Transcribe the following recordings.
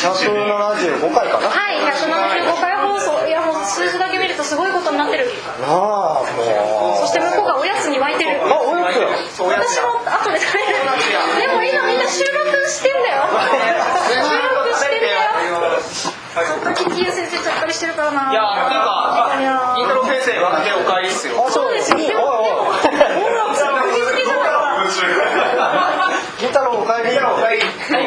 175回かな。 はい、175回放送。いや、もう数字だけ見るとすごいことになってる。 ああ、もう。 そして向こうがおやつに沸いてる。 あ、おやつや。 私も後で食べる。でも今みんな収録してんだよ。収録してんだよ。ちょっとキキユ先生ちゃったりしてるからな。 いや、っていうか、イントロ先生はね、お帰りっすよ。 そうですよ。でも銀太郎お帰り。お帰り。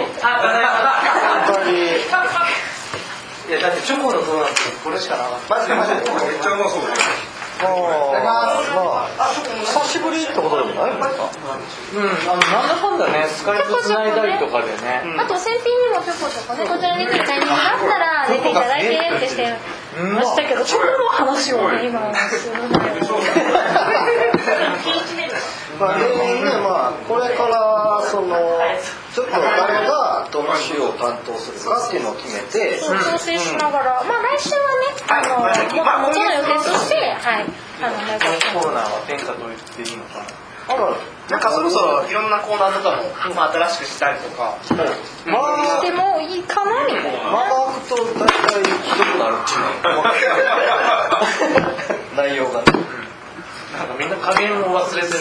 いや、だってチョコのドーナツこれしかなかった。マジでめっちゃうまそうだよ。 まあ、久しぶりってことでもないのかな。 なんだかんだね、スカイプつないだりとかでね。 あと先品にもちょこちょこね、こちらに来るタイミングがあったら出ていただいてってしてましたけど、チョコの話をね、今するんだよ。 まあ、これからちょっと誰がどの週を担当するかっていうのを決めて、 調整しながら、まあ来週はね、元の予定として、はい、 コーナーは天下と言っていいのかな。 なんかそろそろいろんなコーナーとかも新しくしたりとかしてもいいかなみたいな。 間が空くと大体ひどくなるっていうの内容がね。 なんかみんな加減を忘れてる。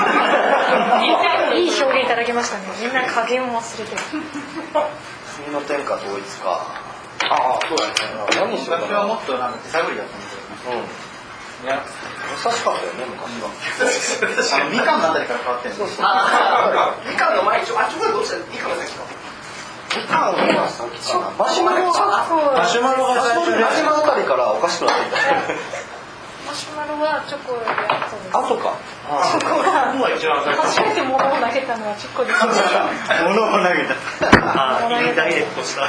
いい表現いただきましたね。みんな加減を忘れてる。 次の天下統一か。 ああ、そうだね。 何しようかな。 私はもっとなんか手探りだったんですよ。 いや、優しかったよね、昔は。 みかんのあたりから変わってんの。みかんの前にチョコレートどうしたらいいかな、先か。 みかんが先かな。マシュマロマシュマロが最初にマシュマロあたりからおかしくなってきた。 マシュマロはチョコより後です。 あとか。 チョコが初めて物を投げたのはチョコです。 物を投げた。ダイレクトした。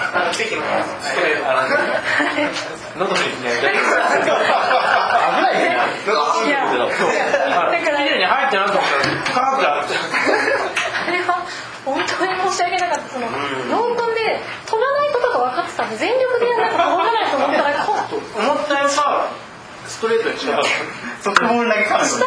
喉にね。 危ないね。 いや、だから綺麗に入ってなかったらカラッてあって。 あれは本当に申し訳なかった。濃厚で飛ばないことが分かってたんで全力でやらないと飛ばないと思ったら思ったよりさ、ストレートに違う。 そこも投げかない。 下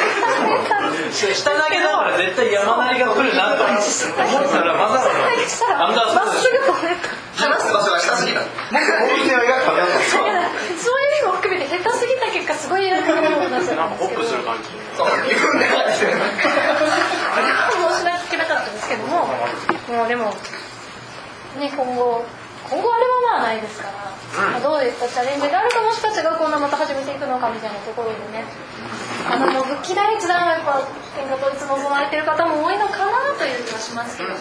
投げだから絶対山なりが来るなと思ったらまさかアンダーまっすぐ飛べた。 話す場所が下すぎた。なんか大きな絵が描いてあった。 そういう意味も含めて下手すぎた結果すごい偉くなるものになっちゃったんですけど。 ホップする感じ。 そう、自分で描いてる。 申し訳なかったんですけども、もうでもね、今後あれはまあないですから、どういったチャレンジがあるか、もしかしたらこんなまた始めていくのかみたいなところでね、もう復帰第一弾はやっぱ天下統一望まれてる方も多いのかなという気はしますけどね。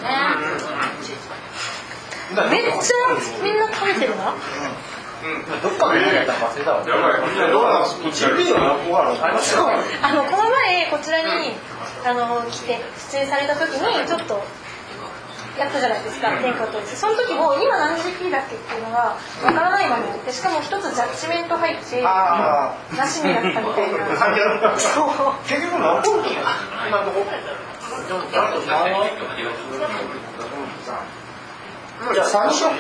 めっちゃみんな食べてるな。 どっかでやったら忘れたわ。どうなんですか。1ビデオのご飯ありました。 この前こちらに来て出演された時にちょっとやったじゃないですか、天下統一。その時も今何 GP だっけっていうのがわからないままで、しかも一つジャッジメント入ってなしになったみたいな。そう結局何ポイント今のところ。 じゃあ3しよう。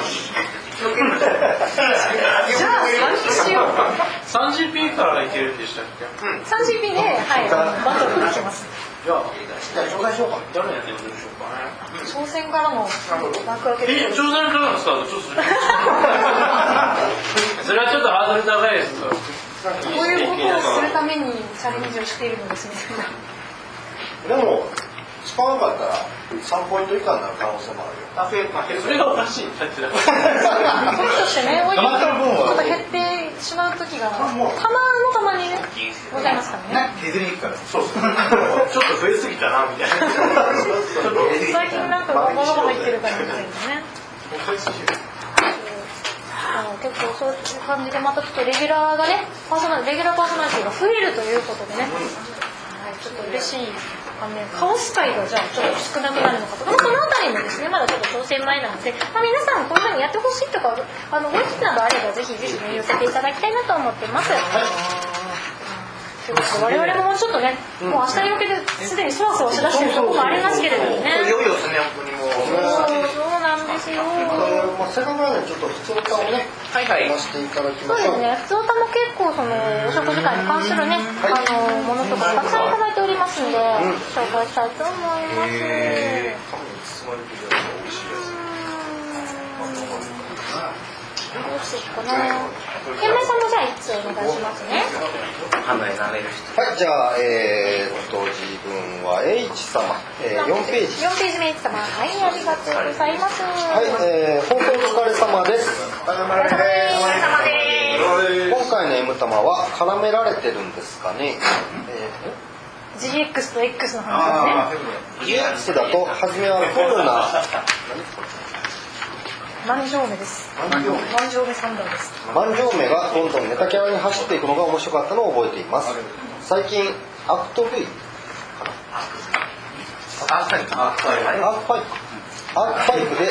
じゃあ3しよう。 3GP からいけるんでしたっけ。 3GP で、はい、バトルに行きます。 じゃあ紹介しようか。 誰やってるんでしょうかね。 挑戦からの幕開けで。 挑戦からのスタートちょっとそれはちょっとハードル高いです。 こういうことをするためにチャレンジをしているのですみたいな。 でも使わなかったら3ポイント以下になる可能性もあるよ。 それがおかしいんだって。 そうとしてね、ちょっと減ってしまう時がたまにねございますからね。 削りに行くから。 そうそう。ちょっと増えすぎたなみたいな。 最近なんか物が入ってるからみたいなね。結構そういう感じでまたちょっとレギュラーパーソナリティが増えるということでね、はい、ちょっと嬉しい反面、カオス界がじゃあちょっと少なくなるのかとか、そのあたりもですね、まだちょっと挑戦前なので、皆さんこういうふうにやってほしいとかご意見などあればぜひぜひね寄せていただきたいなと思ってます。ということで我々もちょっとね、もう明日に向けてすでにそわそわしだしているところもありますけれどもね。 いよいよですね、本当にもう。 そうなんですよ。 せっかくなのでちょっと普通歌をね、 はいはい。 出していただきそうましょう。 ですね、普通歌も結構お食事会に関するね、ものとかたくさんいただいておりますので、紹介したいと思います。 どうしようかな。天明さんもじゃあ1つお願いしますね。 はい、じゃあ、自分は H 様、4ページ。 4ページ目 H 様。はい、ありがとうございます。 はい、放送お疲れ様です。 お疲れ様です。 今回の M 玉は絡められてるんですかね。 GX と X の話ですね。 GX だと初めはフォルナ万丈目です。万丈目サンダーです。 万丈目がどんどんネタキャラに走っていくのが面白かったのを覚えています。最近アクト V かな、アークパイプで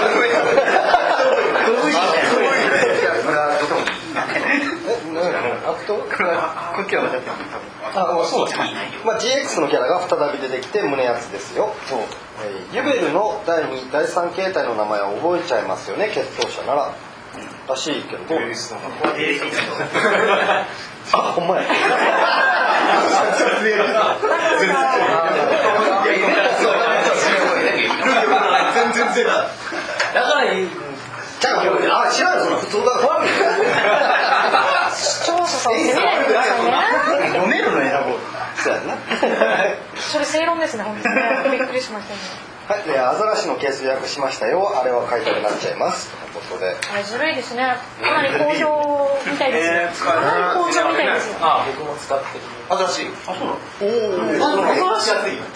GX のキャラが再び出てきて胸熱ですよ。ユベルの第2、第3形態の名前を覚えちゃいますよね、決闘者なら。らしいけど。あ、ほんまや。全然だ。だからいい。じゃあ今日知らん、その普通だ。 視聴者さん見ないでくださいね。 飲めるの選ぼう。そうやな。 それ正論ですね、本当にね。びっくりしましたね。 はい、アザラシのケース予約しましたよ。あれは買いたくなっちゃいます。ということで。 ずるいですね。かなり好評みたいですよ。かなり好評みたいですよ。 あ、僕も使ってる。アザラシ。あ、そうなの。おお。アザラシやっていいよ。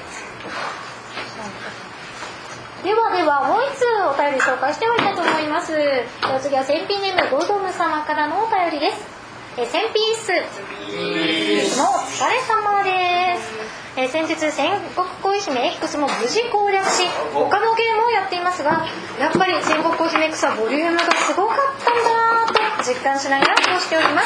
ではもう一つお便り紹介してはいきたいと思います。次は戦ピネームゴードム様からのお便りです。戦ピースのお疲れ様です。先日戦国恋姫 X も無事攻略し、他のゲームをやっていますが、やっぱり戦国恋姫 X はボリュームがすごかったんだなと実感しながら過ごしております。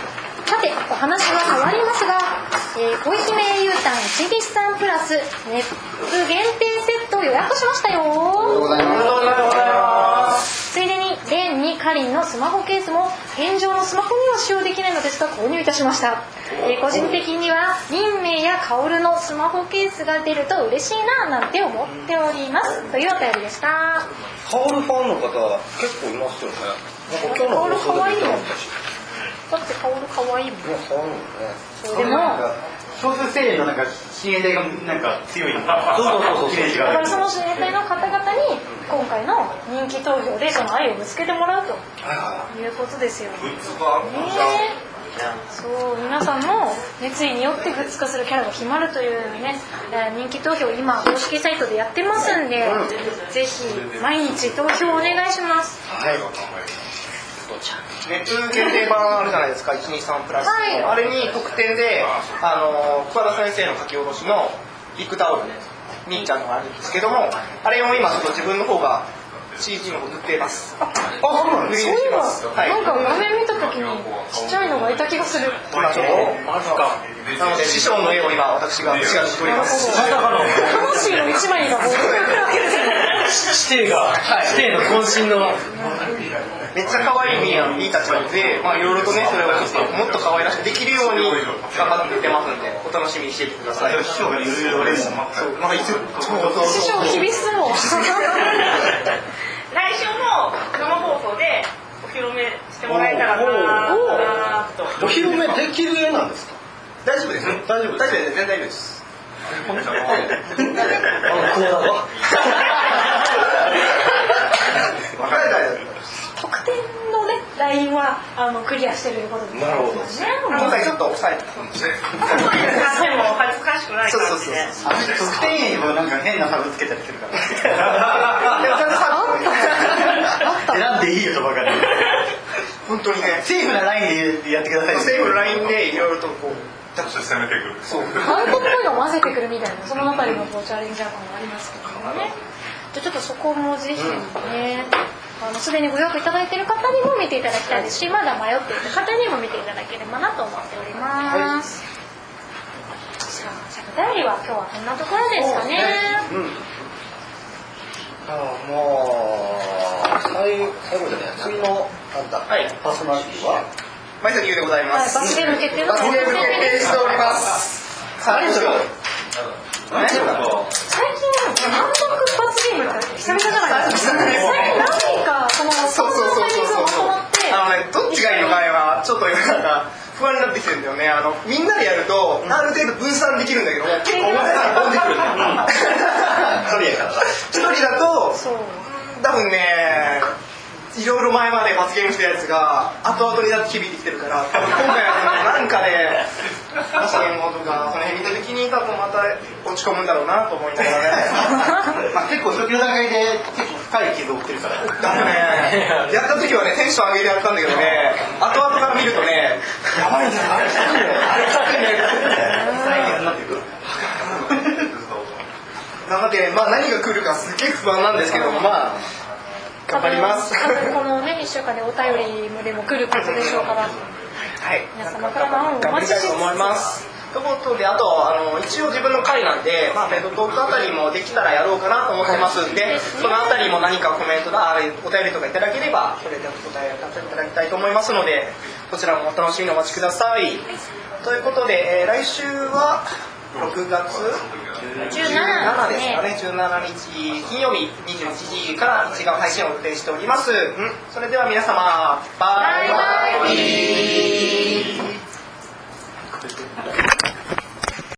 さて、お話は変わりますが、恋姫英雄譚一日産プラスネット限定セットを予約しましたよ。 おはようございます。 ついでにレンにカリンのスマホケースも現状のスマホには使用できないのですが購入いたしました。個人的には林明や薫のスマホケースが出ると嬉しいななんて思っておりますというお便りでした。 薫ファンの方結構いますよね。なんか今日の放送で見てましたし。 だって薫可愛いもん。 可愛いね。 そうでも少数精鋭のなんか親衛隊がなんか強い。そう。だからその親衛隊の方々に今回の人気投票でその愛をぶつけてもらうということですよ。そう皆さんの熱意によってグッズ化するキャラが決まるというね、人気投票今公式サイトでやってますんで、ぜひ毎日投票お願いします。 はい。ネット限定版あるじゃないですか、123プラス、はい、あれに特典で桑田先生の書き下ろしのビッグタオルみーちゃんのがあるんですけども、あれを今ちょっと自分の方が CG の方塗ってます。 そういえば、なんか画面見た時にちっちゃいのがいた気がする。 なので師匠の絵を今私が仕上げております。 魂の一枚がもう指定の渾身のめっちゃ可愛いミーたちなので、いろいろとねそれをちょっともっと可愛らしくできるように頑張っていってますのでお楽しみにしていてください。師匠がいろいろ練習も師匠厳しそう。 来週の生放送でお披露目してもらえたらなと。 お披露目できる絵なんですか？ 大丈夫です。大丈夫です。全然大丈夫です。 特典のねラインはクリアしてるいうことですね。 なるほど。 今回ちょっと抑えてたんですね。 でも恥ずかしくない感じで。 特典にもなんか変なタブつけたりするから。 でもちゃんとさ選んでいいよとばかり。 本当にね。 セーフなラインでやってください。 セーフなラインでいろいろとこう。 ちょっと攻めてくる。 そう。アウトっぽいのを混ぜてくるみたいなそのあたりのチャレンジャー感がありますけどね。ちょっとそこもぜひね。すでにご予約いただいている方にも見ていただきたいですし、まだ迷っている方にも見ていただければなと思っております。さあ、お便りは今日はこんなところですかね。 もう最後じゃない次のパーソナリティは前崎優でございます。 罰ゲーム決定の罰ゲーム決定しております。さあ、最近なんとなく罰ゲーム久々じゃないですか。何かそのそうタイミングがまとまって、 どっちがいいのかはちょっとなんか不安になってきてるんだよね。みんなでやるとある程度分散できるんだけど、結構重さが飛んでくるんだよ。一人だと多分ね、いろいろ前まで罰ゲームしたやつが後々になって響いてきてるから、多分今回はなんかで罰ゲームとかその辺見た時に多分また落ち込むんだろうなと思いながらね。 まあ結構初期の段階で結構深い傷を負ってるから。 やった時はねテンション上げてやったんだけどね、後々から見るとね、やばいんじゃない？なので、まあ何が来るかすげえ不安なんですけども、まあ頑張ります。 多分このね1週間でお便りでも来ることでしょうから、はい、皆様からの案をお待ちして思います。ということで、あと一応自分の回なんで、まあペットトークあたりもできたらやろうかなと思ってますんで、そのあたりも何かコメントだ、お便りとかいただければそれでお答えいただきたいと思いますので、こちらもお楽しみにお待ちください。ということで、来週は6月17ですかね、17日金曜日21時から1時間配信を予定しております。それでは皆様、バイバイ。